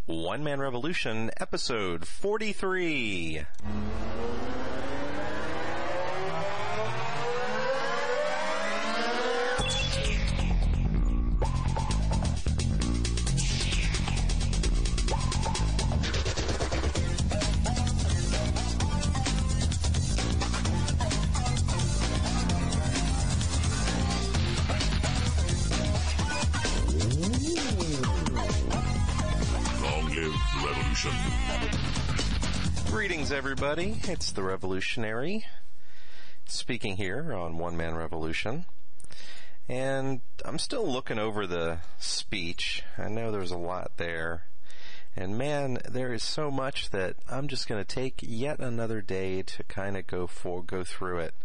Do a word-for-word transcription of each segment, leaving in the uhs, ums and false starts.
One Man Revolution, episode forty-three. Greetings, everybody. It's the Revolutionary speaking here on One Man Revolution. And I'm still looking over the speech. I know there's a lot there. And man, there is so much that I'm just going to take yet another day to kind of go for, go through it.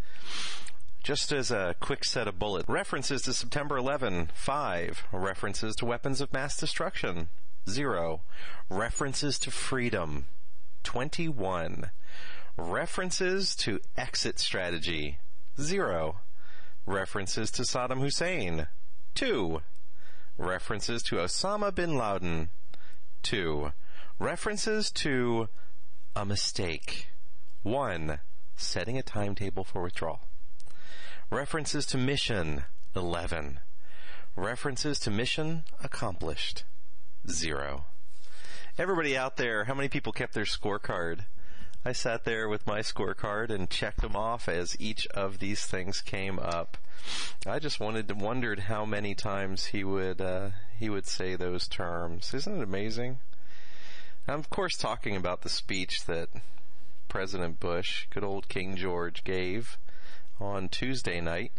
Just as a quick set of bullets. References to September eleventh, five. References to weapons of mass destruction, zero. References to freedom, twenty-one. References to exit strategy, zero. References to Saddam Hussein, two. References to Osama bin Laden, two. References to a mistake, one. Setting a timetable for withdrawal. References to mission, eleven. References to mission accomplished, zero. Everybody out there, how many people kept their scorecard? I sat there with my scorecard and checked them off as each of these things came up. I just wanted to wondered how many times he would uh, he would say those terms. Isn't it amazing? I'm of course talking about the speech that President Bush, good old King George, gave on Tuesday night.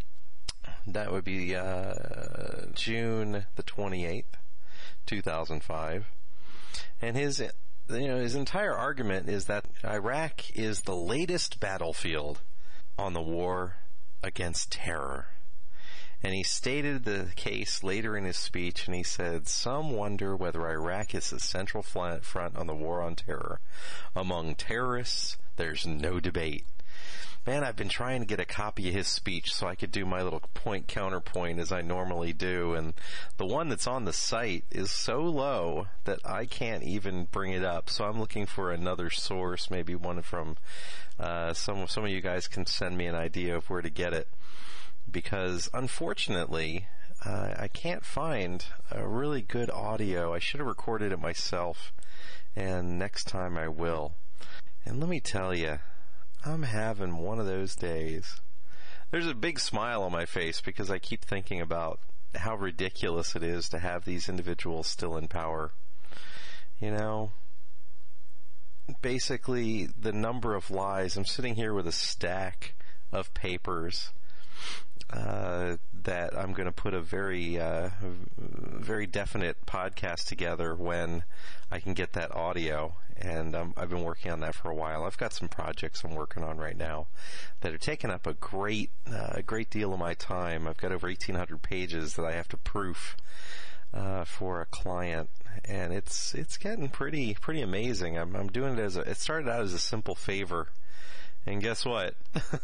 That would be uh, June the twenty-eighth, two thousand five. And his, you know, his entire argument is that Iraq is the latest battlefield on the war against terror. And he stated the case later in his speech, and he said, "Some wonder whether Iraq is the central front on the war on terror. Among terrorists, there's no debate." Man, I've been trying to get a copy of his speech so I could do my little point counterpoint as I normally do, and the one that's on the site is so low that I can't even bring it up. So I'm looking for another source, maybe one from uh, some. Some of you guys can send me an idea of where to get it, because unfortunately uh, I can't find a really good audio. I should have recorded it myself, and next time I will. And let me tell you, I'm having one of those days. There's a big smile on my face because I keep thinking about how ridiculous it is to have these individuals still in power. You know, basically the number of lies. I'm sitting here with a stack of papers uh, that I'm going to put a very, uh, very definite podcast together when I can get that audio. And um, I've been working on that for a while. I've got some projects I'm working on right now that are taking up a great, uh, a great deal of my time. I've got over eighteen hundred pages that I have to proof uh, for a client, and it's it's getting pretty pretty amazing. I'm, I'm doing it as a. It started out as a simple favor, and guess what?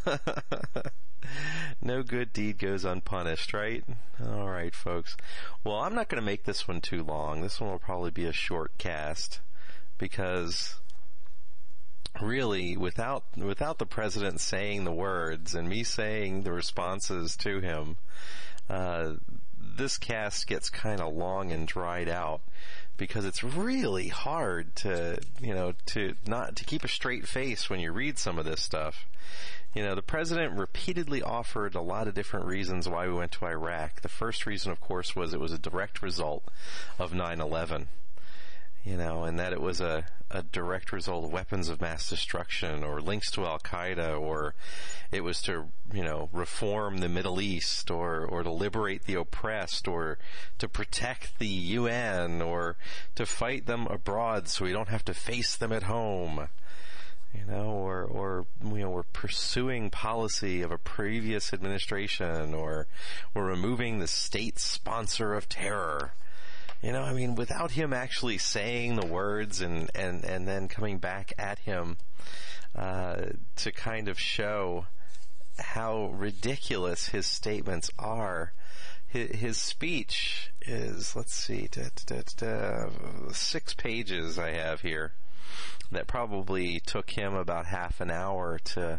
No good deed goes unpunished, right? All right, folks. Well, I'm not going to make this one too long. This one will probably be a short cast. Because really, without without the president saying the words and me saying the responses to him, uh, this cast gets kind of long and dried out. Because it's really hard to, you know, to not to keep a straight face when you read some of this stuff. You know, the president repeatedly offered a lot of different reasons why we went to Iraq. The first reason, of course, was it was a direct result of nine eleven. You know, and that it was a, a direct result of weapons of mass destruction or links to Al-Qaeda, or it was to, you know, reform the Middle East, or, or to liberate the oppressed, or to protect the U N, or to fight them abroad so we don't have to face them at home. You know, or, or, you know, we're pursuing policy of a previous administration, or we're removing the state sponsor of terror. You know, I mean, without him actually saying the words and, and, and then coming back at him uh, to kind of show how ridiculous his statements are, his, his speech is, let's see, da, da, da, da, six pages I have here that probably took him about half an hour to,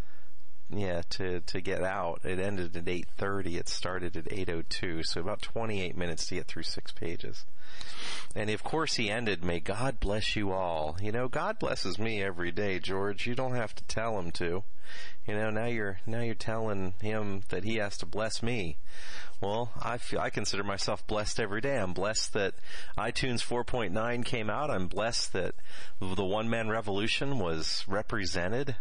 yeah, to, to get out. It ended at eight thirty. It started at eight oh two, so about twenty-eight minutes to get through six pages. And of course he ended, "May God bless you all." You know, God blesses me every day, George. You don't have to tell him to. You know, now you're now you're telling him that he has to bless me. Well, I feel, I consider myself blessed every day. I'm blessed that iTunes four point nine came out. I'm blessed that the One Man Revolution was represented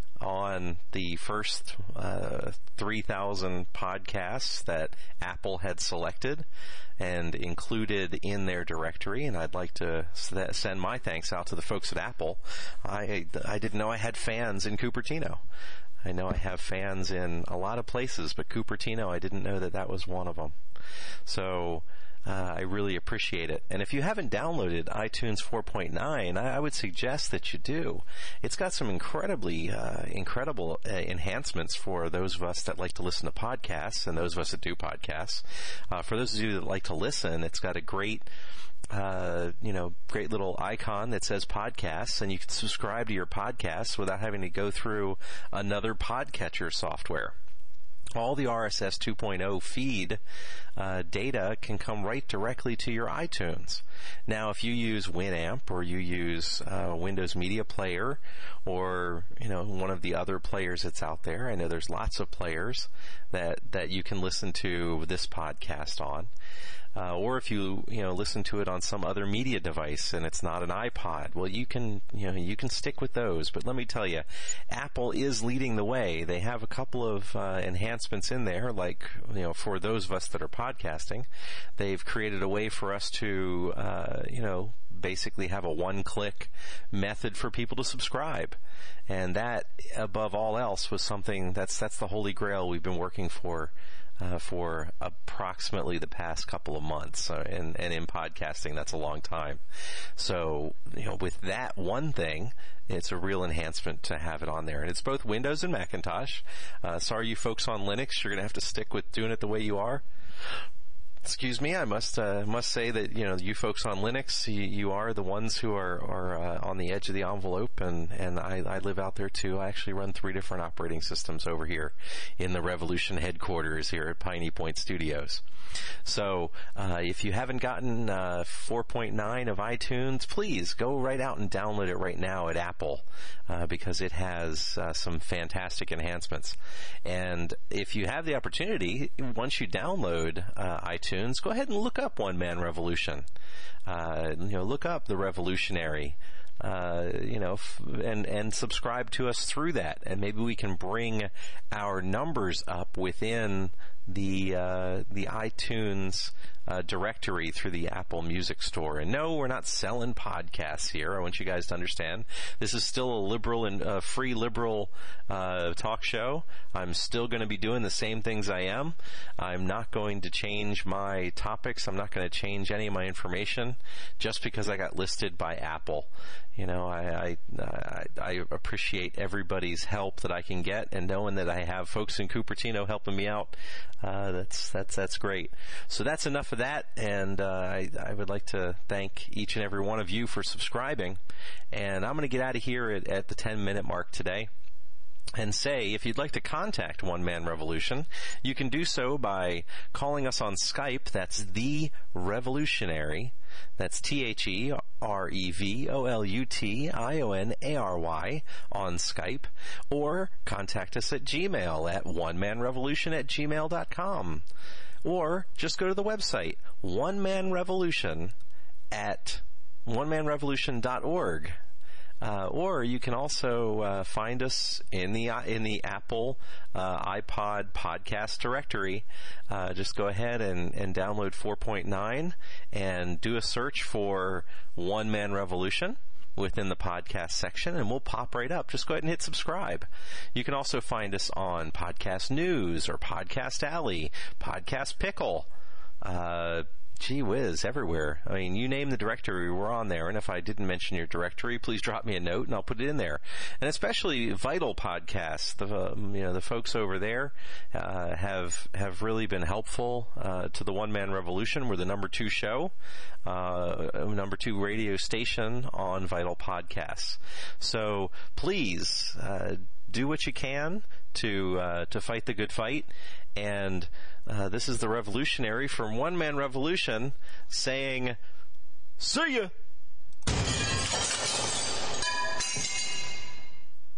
on the first uh, three thousand podcasts that Apple had selected and included in their directory. And I'd like to send my thanks out to the folks at Apple. I, I didn't know I had fans in Cupertino. I know I have fans in a lot of places, but Cupertino, I didn't know that that was one of them. So Uh, I really appreciate it. And if you haven't downloaded iTunes four point nine, I, I would suggest that you do. It's got some incredibly, uh, incredible uh, enhancements for those of us that like to listen to podcasts and those of us that do podcasts. Uh, for those of you that like to listen, it's got a great, uh, you know, great little icon that says podcasts, and you can subscribe to your podcasts without having to go through another podcatcher software. All the R S S two point oh feed uh, data can come right directly to your iTunes. Now, if you use Winamp or you use uh, Windows Media Player or, you know, one of the other players that's out there, I know there's lots of players that, that you can listen to this podcast on. Uh, or if you, you know, listen to it on some other media device and it's not an iPod, well, you can, you know, you can stick with those. But let me tell you, Apple is leading the way. They have a couple of uh, enhancements in there, like, you know, for those of us that are podcasting, they've created a way for us to, uh, you know, basically have a one-click method for people to subscribe. And that, above all else, was something that's that's the holy grail we've been working for. Uh, for approximately the past couple of months, uh, and, and in podcasting, that's a long time. So, you know, with that one thing, it's a real enhancement to have it on there. And it's both Windows and Macintosh. Uh, sorry, you folks on Linux, you're going to have to stick with doing it the way you are. Excuse me, I must uh, must say that, you know, you folks on Linux, you, you are the ones who are, are uh, on the edge of the envelope, and, and I, I live out there too. I actually run three different operating systems over here in the Revolution headquarters here at Piney Point Studios. So uh, if you haven't gotten uh, four point nine of iTunes, please go right out and download it right now at Apple, uh, because it has uh, some fantastic enhancements. And if you have the opportunity, once you download uh, iTunes, go ahead and look up One Man Revolution. Uh, you know, look up The Revolutionary. Uh, you know, f- and and subscribe to us through that, and maybe we can bring our numbers up within the uh, the iTunes uh, directory through the Apple Music Store. And no, we're not selling podcasts here. I want you guys to understand this is still a liberal and uh, free liberal uh, talk show. I'm still going to be doing the same things I am. I'm not going to change my topics. I'm not going to change any of my information just because I got listed by Apple. You know, I, I, I, I appreciate everybody's help that I can get, and knowing that I have folks in Cupertino helping me out, uh, that's, that's, that's great. So that's enough of that, and, uh, I, I would like to thank each and every one of you for subscribing, and I'm going to get out of here at, at the ten minute mark today. And say, if you'd like to contact One Man Revolution, you can do so by calling us on Skype. That's The Revolutionary. That's T H E R E V O L U T I O N A R Y on Skype. Or contact us at Gmail at one man revolution at gmail dot com. Or just go to the website, one man revolution at one man revolution dot org. Uh, or you can also uh, find us in the uh, in the Apple uh, iPod podcast directory. Uh, just go ahead and, and download four point nine and do a search for One Man Revolution within the podcast section, and we'll pop right up. Just go ahead and hit subscribe. You can also find us on Podcast News or Podcast Alley, Podcast Pickle, uh, gee whiz, everywhere. I mean, you name the directory, we're on there. And if I didn't mention your directory, please drop me a note and I'll put it in there. And especially Vital Podcasts, the um, you know the folks over there uh, have have really been helpful uh, to the One Man Revolution. We're the number two show, uh, number two radio station on Vital Podcasts. So please uh, do what you can to uh, to fight the good fight. And uh, this is the Revolutionary from One Man Revolution saying, see ya!